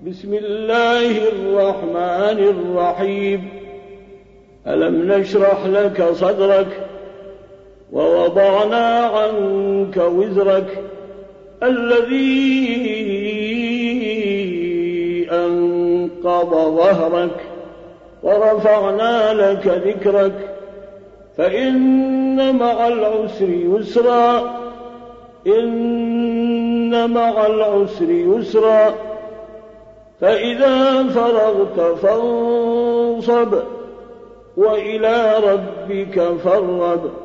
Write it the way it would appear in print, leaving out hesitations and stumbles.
بسم الله الرحمن الرحيم. ألم نشرح لك صدرك ووضعنا عنك وزرك الذي أنقض ظهرك ورفعنا لك ذكرك فإن مع العسر يسرا إن مع العسر يسرا فإذا فرغت فانصب وإلى ربك فارغب